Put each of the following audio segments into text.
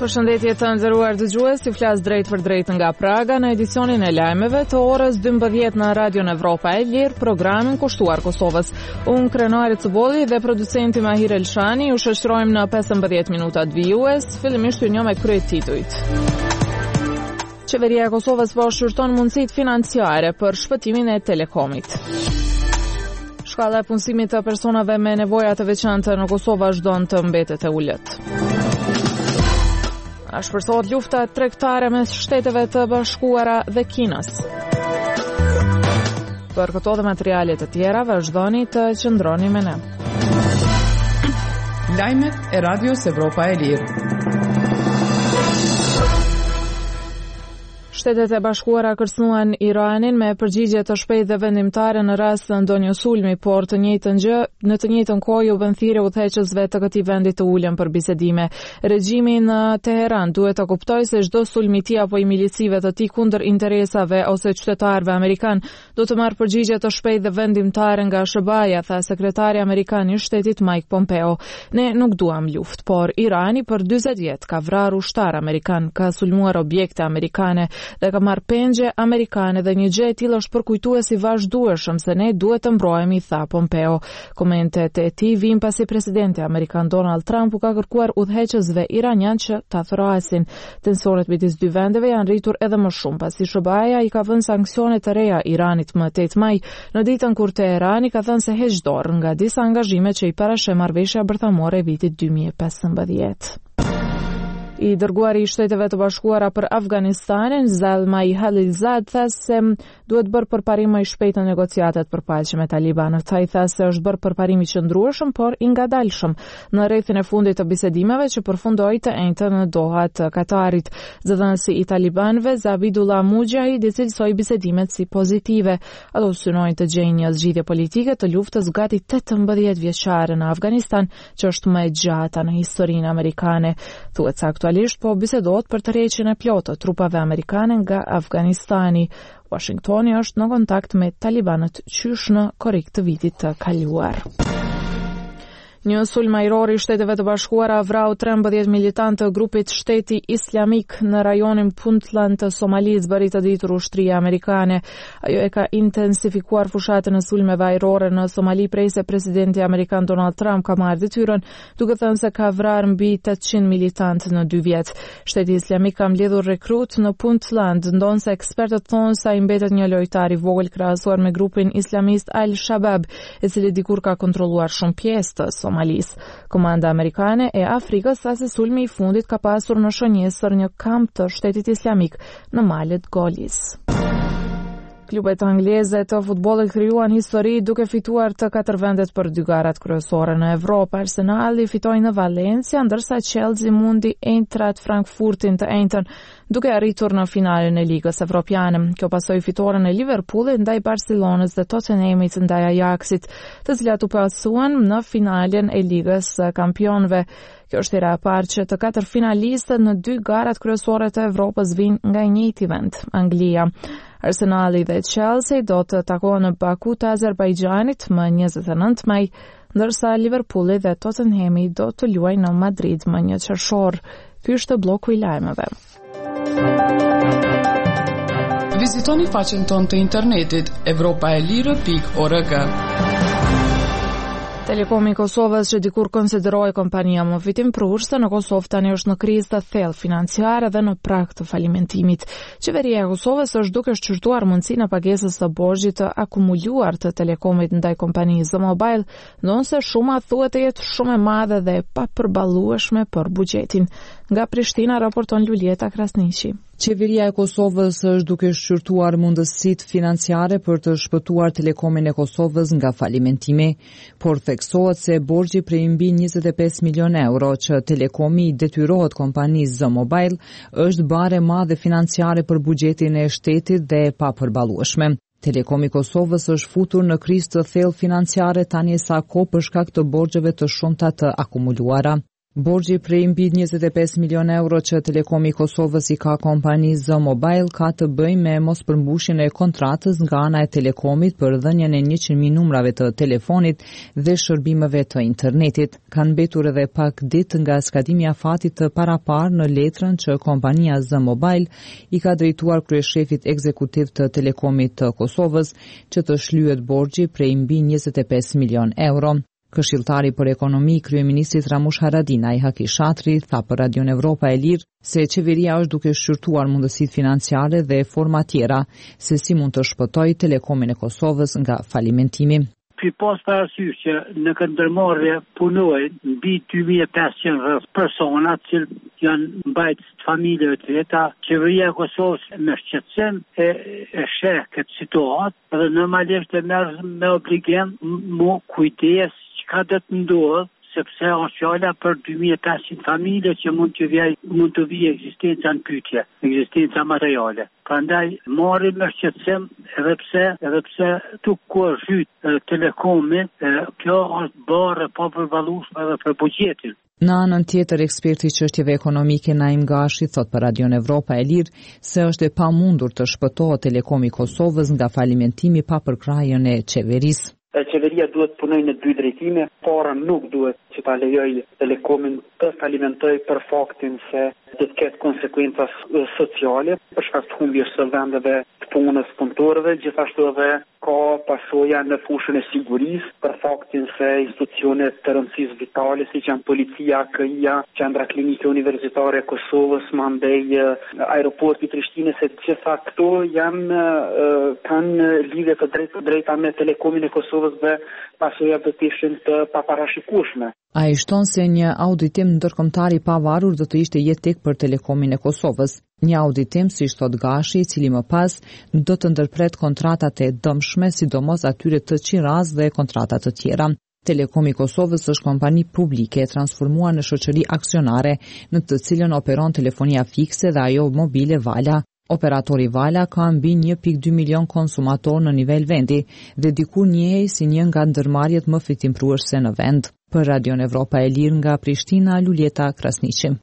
Përshëndetje të nderuar dëgjues, ju flas drejt për drejt nga Praga në edicionin e lajmeve të orës 12 në Radion Evropa e Lirë, programin kushtuar Kosovës. Unë Krenari Cubolli dhe producenti Mahir Elshani ju shoqërojmë në 15 minutat vijues, fillimisht ju njoh me kryetitujt. Qeveria e Kosovës po shërton mundësitë financiare për shpëtimin e Telekomit. Shkalla e punësimit të personave me nevoja të veçanta në Kosovë vazhdon të mbetet e ulët. Shpresohet lufta tregtare mes Shteteve të Bashkuara dhe Kinës. Për këto dhe materiale të tjera vazhdoni të qëndroni me ne. Lajmet e Radios Evropa e Lirë. Shtetet e Bashkuara kërcënuan Iranin me përgjigje të shpejtë dhe vendimtare në rast të ndonjë sulmi, por të njëjtën gjë në të njëjtën kohë u bën thirrje udhëheqësve të këtij vendi të ulën për bisedime. Regjimi në Teheran duhet të kuptojë se çdo sulm i tij apo i milicive të tij kundër interesave ose qytetarëve amerikan do të marrë përgjigje të shpejtë dhe vendimtare nga SBA-ja, tha sekretari amerikan i shtetit Mike Pompeo. Ne nuk duam luftë, por Irani për 40 vjet ka vrarë ushtar amerikan, ka sulmuar objekte amerikane dhe ka marrë pengje amerikane dhe një gjë e tillë është përkujtues i vazhdueshëm se ne duhet të mbrohemi, tha Pompeo. Komentet e tij vijnë pasi presidenti amerikan Donald Trump u ka kërkuar udhëheqësve iranian që ta thrasin. Tensionet midis dy vendeve janë rritur edhe më shumë pasi SBA-ja i ka vënë sanksione të reja Iranit më 8 maj, në ditën kur Teherani ka thënë se heq dorë nga disa angazhime që i parashë marrëveshja bërthamore e vitit 2015. I dërguari i Shteteve të Bashkuara për Afganistanin, Zalmay Khalilzad, tha se duhet bërë përparim më i shpejtë në negociatat për paqe me talibanët. Ai tha se është bërë përparim i qëndrueshëm, por i ngadalshëm në rrethin e fundit të bisedimeve që përfundoi të njëjtën në Doha të Katarit. Zëdhënësi i talibanëve, Zabidullah Mujahid, i cilësoi bisedimet si pozitive. Ato synojnë të gjejnë një zgjidhje politike të luftës gati 18 vjeçare në Afganistan, që është më e gjata në historinë amerikane. Thuhet se aktualisht po bisedohet për tërheqjen e plotë të trupave amerikane nga Afganistani. Washingtoni është në kontakt me talibanët qysh në korrik të vitit të kaluar. Një sulm ajror i Shteteve të Bashkuara vrau 13 militantë të grupit Shteti Islamik në rajonin Puntland të Somalis, bëri të ditur ushtria amerikane. Ajo e ka intensifikuar fushatën e sulmeve ajrore në Somali prej se presidenti amerikan Donald Trump ka marrë detyrën, duke thënë se ka vrarë mbi 800 militantë në 2 vjet. Shteti Islamik ka mbledhur rekrut në Puntland, ndonse ekspertët thonë se ai mbetet një lojtar i vogël krahasuar me grupin islamist Al-Shabaab, i cili dikur ka kontrolluar shumë pjesë të Somalis. Komanda amerikane e Afrikës tha se sulmi i fundit ka pasur në shënjesër një kamp të Shtetit Islamik në malet Golis. Klubet angleze të futbollit krijuan histori duke fituar të 4 vendet për 2 garat kryesore në Evropë. Arsenali fitoi në Valencia, ndërsa Chelsea mundi Eintracht Frankfurtin të njëjtën duke arritur në finalen e Ligës Evropiane. Kjo pasoi fitoren e Liverpoolit ndaj Barcelonës dhe Tottenhamit ndaj Ajaxit, të cilat u pasuan në finalen e Ligës Kampionëve. Kjo është era e parë që të 4 finalistët në 2 garat kryesore të Evropës vinë nga i njëjti vend, Anglia. Arsenali dhe Chelsea do të takohen në Baku të Azerbajxhanit më 29 maj, ndërsa Liverpooli dhe Tottenhami do të luajnë në Madrid më 1 qershor. Ky është bloku i lajmeve. Vizitoni faqen tonë të internetit europaelire.org. Telekomi i Kosovës, që dikur konsideroi kompania më fitimprurse, në Kosovë tani është në krizë të thellë financiare dhe në prag të falimentimit. Qeveria e Kosovës është duke shqyrtuar mundësinë e pagesës së borxhit të akumuluar të Telekomit ndaj kompanisë The Mobile, ndonse shuma thuhet të jetë shumë e madhe dhe e papërballueshme për buxhetin. Nga Prishtina raporton Lulieta Krasniqi. Qeveria e Kosovës është duke shqyrtuar mundësitë financiare për të shpëtuar Telekomin e Kosovës nga falimentimi, por theksohet se borxhi prej mbi 25 milion euro që Telekomi i detyrohet kompanisë The Mobile është bare madhe financiare për buxhetin e shtetit dhe e papërballueshme. Telekomi i Kosovës është futur në krizë të thellë financiare tani sa kohë për shkak të borxheve të shumta të akumuluara. Borxhi prej mbi 25 milion euro që Telekomi i Kosovës i ka kompanisë Z Mobile ka të bëjë me mospërmbushjen e kontratës nga ana e Telekomit për dhënien e 100.000 numrave të telefonit dhe shërbimeve të internetit. Kanë mbetur edhe pak ditë nga skadimi i afatit të paraparë në letrën që kompania Z Mobile i ka drejtuar kryeshefit ekzekutiv të Telekomit të Kosovës që të shlyhet borxhi prej mbi 25 milion euro. Këshilltari për ekonomi i kryeministrit Ramush Haradinaj Haki Shatri tha për Radion Evropa e Lirë se qeveria është duke shqyrtuar mundësitë financiare dhe forma tjera se si mund të shpëtojë Telekomin e Kosovës nga falimentimi. Ky pas parasysh që në këndërmarrje punojnë mbi 2500 persona që janë mbajtës të familjeve të veta, qeveria e Kosovës me shqetësim e sheh këtë situatë dhe normalisht e merr me obligim mu kujdes ka do të ndodhë, sepse është fjala për 2500 familje që mund të vijë ekzistenca në pyetje, ekzistenca materiale. Prandaj marrim me shqetësim edhe pse tu ku zhyt Telekomi, kjo është barë pa përballueshme edhe për buxhetin. Në anën tjetër, eksperti i çështjeve ekonomike Naim Gashi thot për Radion Evropa e Lirë se është e pamundur të shpëtohet Telekomi i Kosovës nga falimentimi pa përkrahjen e qeverisë. Qeveria duhet punojë në dy drejtime, para nuk duhet që ta lejojë Telekomin të falimentojë për faktin se do të ketë konsekvenca sociale për shkak të humbjes së vendeve të punës punëtorëve, gjithashtu edhe ka pasoja në fushën e sigurisë për faktin se institucionet të rëndësisë vitale siç janë policia, KI-ja, Qendra Klinike Universitare e Kosovës, mandej aeroporti i Prishtinës, se gjitha këto kanë lidhje të drejta me Telekomin e Kosovës dhe pasojat do të ishin të paparashikueshme. Ai shton se një auditim ndërkombëtar i pavarur do të ishte jetik për Telekomin e Kosovës. Një auditim, siç thot Gashi, i cili më pas do të ndërpret kontratat e dëmshme, sidomos atyre të Qiraz dhe kontratat të tjera. Telekomi i Kosovës është kompani publike e transformuar në shoqëri aksionare, në të cilën operon telefonia fikse dhe ajo mobile Vala. Operatori Vala ka mbi 1.2 milion konsumator në nivel vendi dhe dikur njehej si një nga ndërmarrjet më fitimpruese në vend. Për Radion Evropa e Lirë nga Prishtina, Luljeta Krasniqi.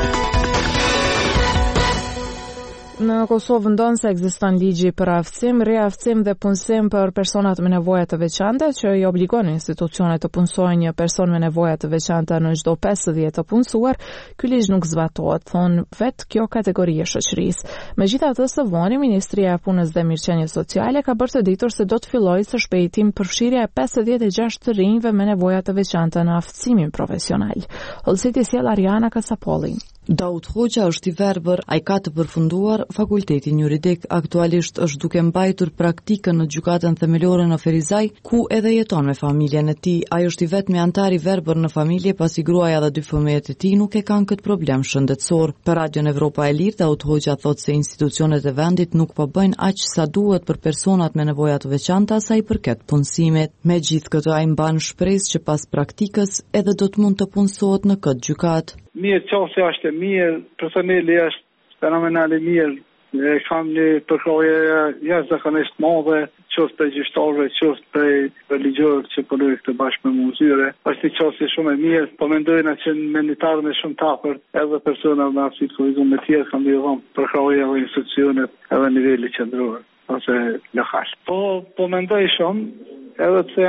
Në Kosovë ndonë se ekziston ligji për aftësim, riaftësim dhe punësim për personat me nevoja të veçanta që i obligon institucionet të punësojnë një person me nevoja të veçanta në çdo 50 të punësuar. Ky ligj nuk zbatohet, thon vetë kjo kategori e shoqërisë. Megjithatë, së voni Ministria e Punës dhe Mirëqenies Sociale ka bërë të ditur se do të fillojë së shpejti përfshirja e 56 të rinjve me nevoja të veçanta në aftësimin profesional. Hollësiti sjell Ariana Kasapolli. Daud Hoxha është i verbër, ai ka të përfunduar fakultetin juridik, aktualisht është duke mbajtur praktikën në gjykatën themelore në Ferizaj, ku edhe jeton me familjen e tij. Ai është i vetmi antar i verbër në familje, pasi gruaja dhe 2 fëmijët e tij nuk e kanë këtë problem shëndetësor. Për Radion Evropa e Lirë, Daud Hoxha thotë se institucionet e vendit nuk po bëjnë aq sa duhet për personat me nevoja të veçanta sa i përket punësimit. Megjithatë, ai mban shpresë që pas praktikës edhe do të mund të punësohet në këtë gjykatë. Mirë, qofse është mirë, personeli është fenomenal i mirë, kam një përkrahje jashtëzakonisht madhe, qoftë për gjyqtarëve, qoftë për ligjorët që punojnë këtë bashkë me mëzyre. Është një qofse shumë e mirë, po mendojnë që menditarën e shumë tapër, edhe persona me aftësi të me tjerë kanë dhënë përkrahje edhe institucionet edhe niveli qendror ose lokal. Po mendoj shumë, edhe pse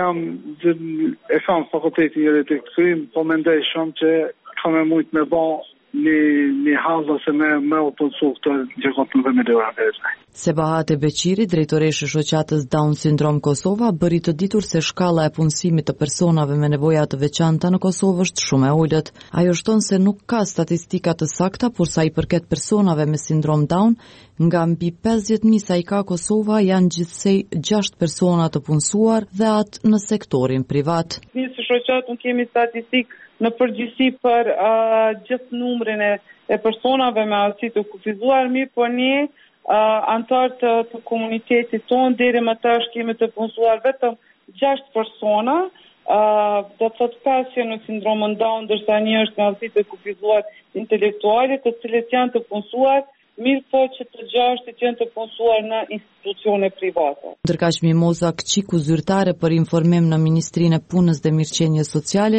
e kam fakultetin juridik, po mendoj shumë që kam e mujtë me ba një halë ose me o punësu këtë gjëkotë në vëmëdora. Sebahate Beqiri, drejtoreshe shoqatës Down Syndrome Kosova, bëri të ditur se shkalla e punësimit të personave me nevoja të veçanta në Kosovë është shumë e ulët. Ajo shton se nuk ka statistika të sakta, por sa i përket personave me sindrom Down, nga mbi 50.000 sa i ka Kosova janë gjithsej 6 persona të punësuar dhe atë në sektorin privat. Ne si shoqat nuk kemi statistikë në përgjithësi për gjithë numrin e personave me aftësi të kufizuar, mirë, por ne antar të komunitetit tonë deri më tash kemi të punësuar vetëm 6 persona, do të thotë 5 janë në sindromën Down, ndërsa një është me aftësi të kufizuar intelektuale, të cilët janë të punësuar, mirë po që të 6 janë të punësuar në institucione private. Ndërkaq Mimoza Kqiku, zyrtare për informim në Ministrinë e Punës dhe Mirëqenies Sociale,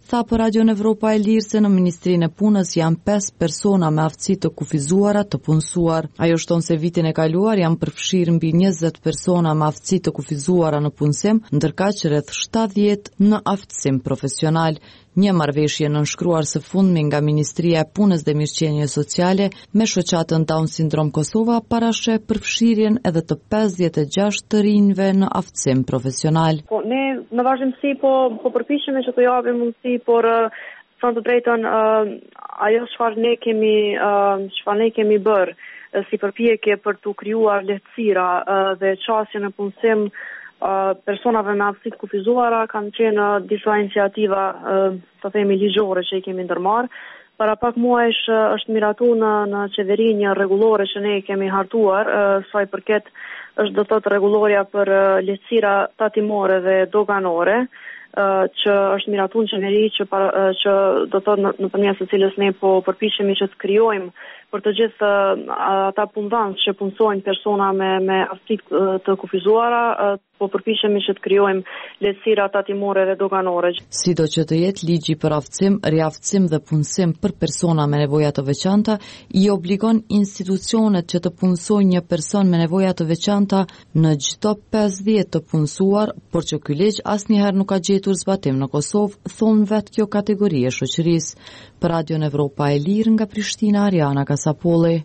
tha për Radion Evropa e Lirë se në Ministrinë e Punës janë 5 persona me aftësi të kufizuara të punësuar. Ajo shton se vitin e kaluar janë përfshirë mbi 20 persona me aftësi të kufizuara në punësim, ndërkaq rreth 70 në aftësim profesional. Një marrëveshje nënshkruar së fundmi nga Ministria e Punës dhe Mirëqenies Sociale me shoqatën Down Syndrome Kosova parasheh përfshirjen edhe të 56 të rinjve në aftësim profesional. Ne në vazhdimsi po përpiqemi që të japim mundësi, por thënë të drejtën ajo çfarë ne kemi bërë si përpjekje për të krijuar lehtësira dhe çastje në punësim personave me aftësi të kufizuara kanë qenë disa iniciativa të themi ligjore që I kemi ndërmarrë. Para pak muajsh është miratu në qeveri një rregullore që ne kemi hartuar, sa I përket është do të thotë rregulloria për lehtësira tatimore dhe doganore, që është miratu në qeveri që do të thotë nëpërmjet së cilës ne po përpiqemi që të krijojmë për të gjithë ata punëdhënës që punësojnë persona me aftësi të kufizuara, po përpiqemi që të krijojmë lehtësira tatimore dhe doganore. Sido që të jetë ligji për aftësim, riaftësim dhe punësim për persona me nevoja të veçanta, I obligon institucionet që të punësojnë një person me nevoja të veçanta në çdo 50 të punësuar, por që ky ligj asnjëherë nuk ka gjetur zbatim në Kosovë, thonë vetë kjo kategori e shoqërisë. Për Radion Evropa e Lirë nga Prishtina, Ariana Kasapolli.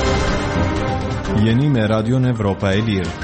Jeni me Radion Evropa e Lirë.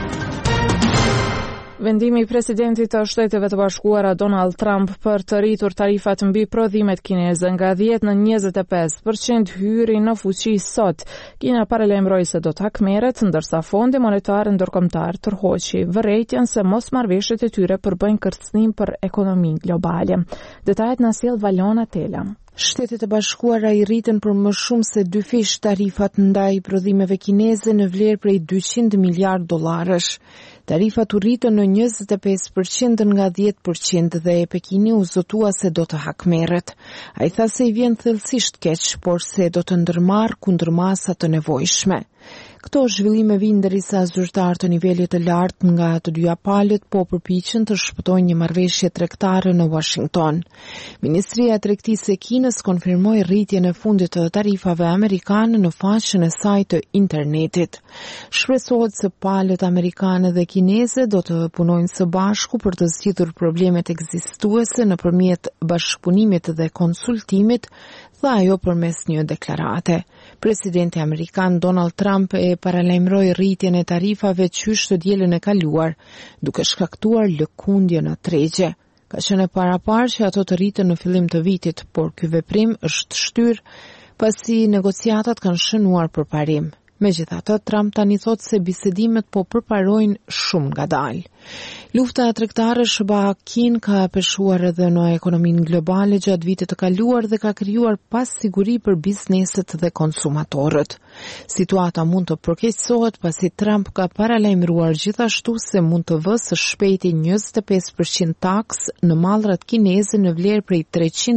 Vendimi I presidentit të Shteteve të Bashkuara Donald Trump për të rritur tarifat mbi prodhimet kineze nga 10 në 25% hyri në fuqi sot. Kina paralajmëroi se do të hakmerret, ndërsa Fondi Monetar Ndërkombëtar tërhoqi vërejtjen se mosmarrëveshjet e tyre përbëjnë kërcënim për ekonominë globale. Detajet na sjell Valona Tela. Shtetet e Bashkuara I rritën për më shumë se 2 fish tarifat ndaj prodhimeve kineze në vlerë prej $200 miliardë. Tarifat u rritën në 25% nga 10% dhe Pekini u zotua se do të hakmerret. Ai tha se I vjen thellësisht keq, por se do të ndërmarrë kundër masa të nevojshme. Këto zhvillime vijnë derisa zyrtarë të nivelit të lartë nga të dyja palët po përpiqen të shpëtojnë një marrëveshje tregtare në Washington. Ministria e Tregtisë e Kinës konfirmoi rritjen e fundit të tarifave amerikane në faqen e saj të internetit. Shpresohet se palët amerikane dhe kineze do të punojnë së bashku për të zgjidhur problemet ekzistuese nëpërmjet bashkëpunimit dhe konsultimit, tha ajo përmes një deklarate. Presidenti amerikan Donald Trump e paralajmëroi rritjen e tarifave qysh të dielën e kaluar, duke shkaktuar lëkundje në tregje. Ka qenë paraparë që ato të rriten në fillim të vitit, por ky veprim është shtyrë pasi negociatat kanë shënuar për parim. Megjithatë, Trump tani thotë se bisedimet po përparojnë shumë ngadalë. Lufta tregtare SBA-Kin ka peshuar edhe në ekonominë globale gjatë vitit të kaluar dhe ka krijuar pasiguri për bizneset dhe konsumatorët. Situata mund të përkeqësohet pasi Trump ka paralajmëruar gjithashtu se mund të vësë së shpejti 25% taks në mallrat kineze në vlerë prej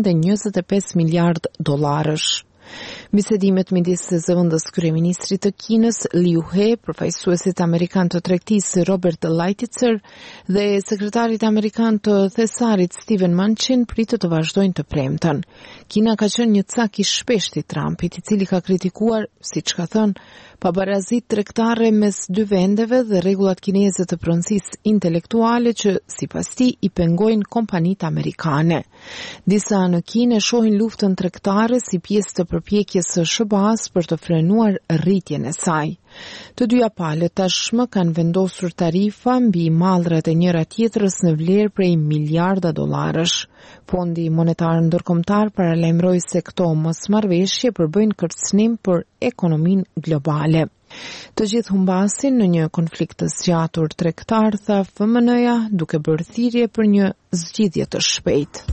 $325 miliardë. Bisedimet midis zëvendës kryeministrit të Kinës Liu He, përfaqësuesit amerikan të tregtisë Robert Lighthizer dhe sekretarit amerikan të thesarit Steven Mnuchin pritet të vazhdojnë të premten. Kina ka qenë një cak I shpeshtë I Trumpit, I cili ka kritikuar, siç ka thënë, pabarazit tregtare mes dy vendeve dhe rregullat kineze të pronësisë intelektuale që sipas tij I pengojnë kompanitë amerikane. Disa në Kinë shohin luftën tregtare si pjesë të përpjekjes së SBA-s për të frenuar rritjen e saj. Të dyja palët tashmë kanë vendosur tarifa mbi mallrat e njëra tjetrës në vlerë prej miliarda dollarësh. Fondi Monetar Ndërkombëtar paralajmëroi se këto mosmarrëveshje përbëjnë kërcënim për ekonominë globale. Të gjithë humbasin në një konflikt të zgjatur tregtar, tha FMN-ja, duke bërë thirrje për një zgjidhje të shpejtë.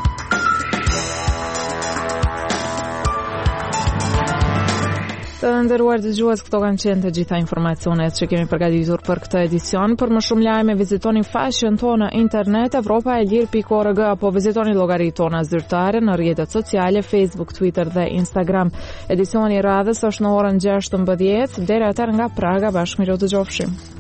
Të nderuar dëgjues, këto kanë qenë të gjitha informacionet që kemi përgatitur për këtë edicion. Për më shumë lajme vizitoni faqen tonë internet evropaelir.org apo vizitoni llogaritë tona zyrtare në rrjetet sociale Facebook, Twitter dhe Instagram. Edicioni I radhës është në orën 16:00. Deri atëherë nga Praga, bashkë miru dëgjofshim.